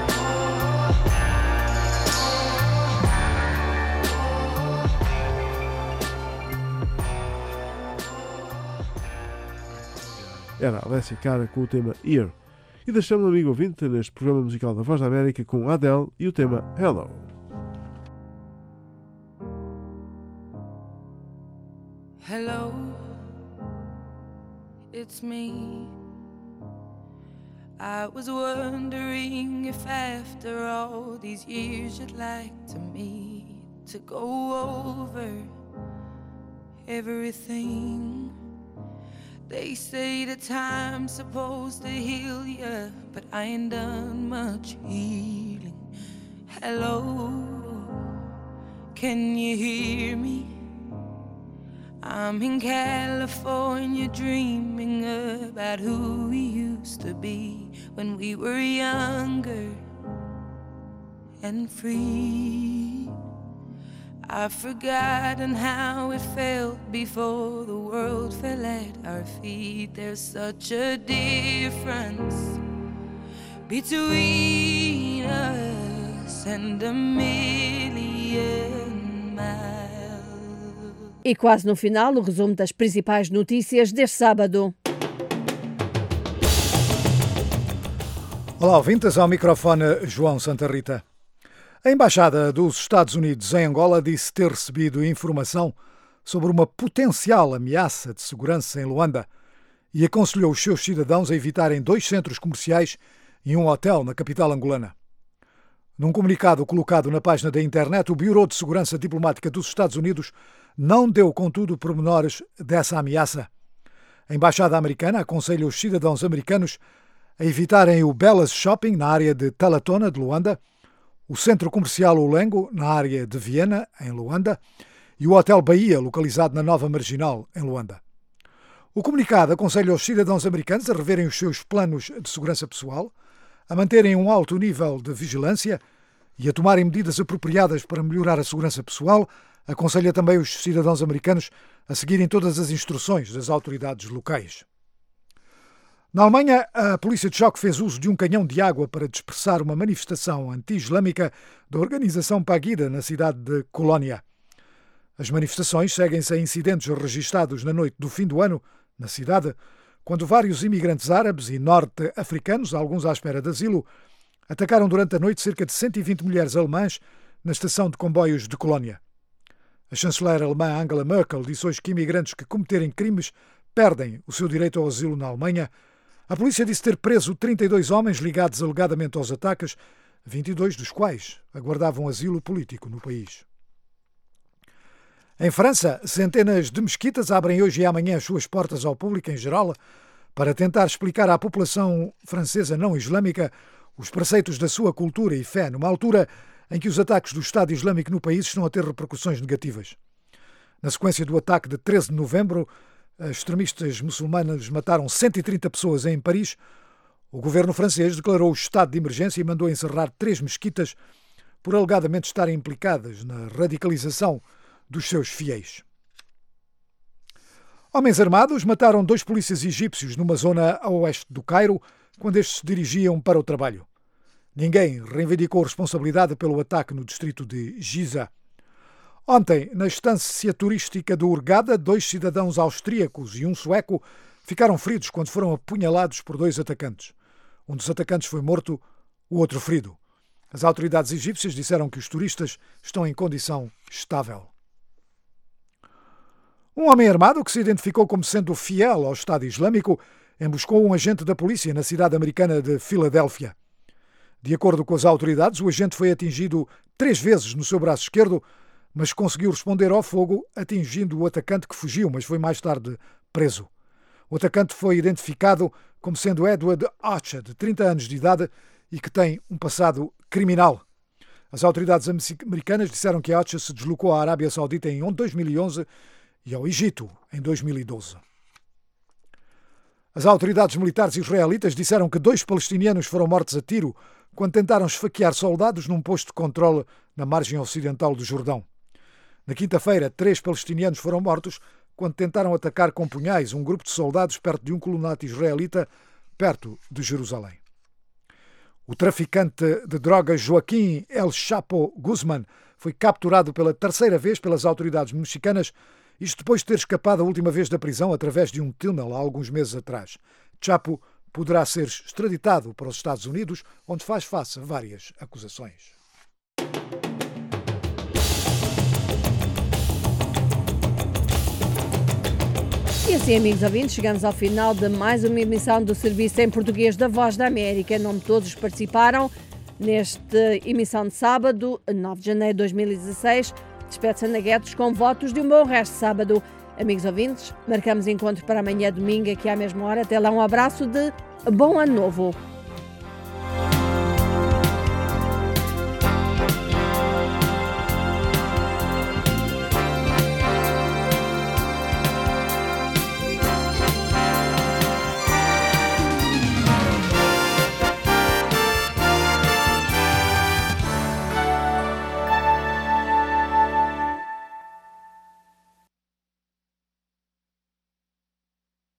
Era a Alessia Cara com o tema Here. E deixamos o amigo ouvinte neste programa musical da Voz da América com Adele e o tema Hello. Hello, it's me. I was wondering if after all these years you'd like to meet to go over everything. They say the time's supposed to heal ya, but I ain't done much healing. Hello, can you hear me? I'm in California dreaming about who we used to be when we were younger and free. I've forgotten how it felt before the world fell at our feet. There's such a difference between us and a million miles. E quase no final, o resumo das principais notícias deste sábado. Olá, ouvintes, ao microfone João Santa Rita. A Embaixada dos Estados Unidos em Angola disse ter recebido informação sobre uma potencial ameaça de segurança em Luanda e aconselhou os seus cidadãos a evitarem dois centros comerciais e um hotel na capital angolana. Num comunicado colocado na página da internet, o Bureau de Segurança Diplomática dos Estados Unidos não deu, contudo, pormenores dessa ameaça. A Embaixada Americana aconselha os cidadãos americanos a evitarem o Bellas Shopping, na área de Talatona, de Luanda, o Centro Comercial Ulengo, na área de Viena, em Luanda, e o Hotel Bahia, localizado na Nova Marginal, em Luanda. O comunicado aconselha os cidadãos americanos a reverem os seus planos de segurança pessoal, a manterem um alto nível de vigilância e a tomarem medidas apropriadas para melhorar a segurança pessoal. Aconselha também os cidadãos americanos a seguirem todas as instruções das autoridades locais. Na Alemanha, a polícia de choque fez uso de um canhão de água para dispersar uma manifestação anti-islâmica da organização Pegida na cidade de Colónia. As manifestações seguem-se a incidentes registados na noite do fim do ano na cidade, quando vários imigrantes árabes e norte-africanos, alguns à espera de asilo, atacaram durante a noite cerca de cento e vinte mulheres alemãs na estação de comboios de Colónia. A chanceler alemã Angela Merkel disse hoje que imigrantes que cometerem crimes perdem o seu direito ao asilo na Alemanha. A polícia disse ter preso trinta e dois homens ligados alegadamente aos ataques, vinte e dois dos quais aguardavam asilo político no país. Em França, centenas de mesquitas abrem hoje e amanhã as suas portas ao público em geral para tentar explicar à população francesa não islâmica os preceitos da sua cultura e fé, numa altura em que os ataques do Estado Islâmico no país estão a ter repercussões negativas. Na sequência do ataque de treze de novembro, extremistas muçulmanos mataram cento e trinta pessoas em Paris. O governo francês declarou o estado de emergência e mandou encerrar três mesquitas por alegadamente estarem implicadas na radicalização dos seus fiéis. Homens armados mataram dois polícias egípcios numa zona a oeste do Cairo quando estes se dirigiam para o trabalho. Ninguém reivindicou responsabilidade pelo ataque no distrito de Giza. Ontem, na estância turística do Hurghada, dois cidadãos austríacos e um sueco ficaram feridos quando foram apunhalados por dois atacantes. Um dos atacantes foi morto, o outro ferido. As autoridades egípcias disseram que os turistas estão em condição estável. Um homem armado que se identificou como sendo fiel ao Estado Islâmico emboscou um agente da polícia na cidade americana de Filadélfia. De acordo com as autoridades, o agente foi atingido três vezes no seu braço esquerdo, mas conseguiu responder ao fogo, atingindo o atacante que fugiu, mas foi mais tarde preso. O atacante foi identificado como sendo Edward Archer, de trinta anos de idade, e que tem um passado criminal. As autoridades americanas disseram que Archer se deslocou à Arábia Saudita em dois mil e onze e ao Egito em dois mil e doze. As autoridades militares israelitas disseram que dois palestinianos foram mortos a tiro quando tentaram esfaquear soldados num posto de controle na margem ocidental do Jordão. Na quinta-feira, três palestinianos foram mortos quando tentaram atacar com punhais um grupo de soldados perto de um colunate israelita, perto de Jerusalém. O traficante de drogas Joaquim El Chapo Guzman foi capturado pela terceira vez pelas autoridades mexicanas, isto depois de ter escapado a última vez da prisão através de um túnel há alguns meses atrás. Chapo poderá ser extraditado para os Estados Unidos, onde faz face a várias acusações. E assim, amigos ouvintes, chegamos ao final de mais uma emissão do Serviço em Português da Voz da América. Em nome de todos que participaram nesta emissão de sábado, nove de janeiro de dois mil e dezasseis, despede-se Ana Guedes com votos de um bom resto de sábado. Amigos ouvintes, marcamos encontro para amanhã, domingo, aqui à mesma hora. Até lá, um abraço de bom ano novo.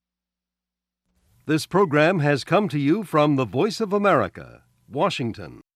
This program has come to you from the Voice of America, Washington.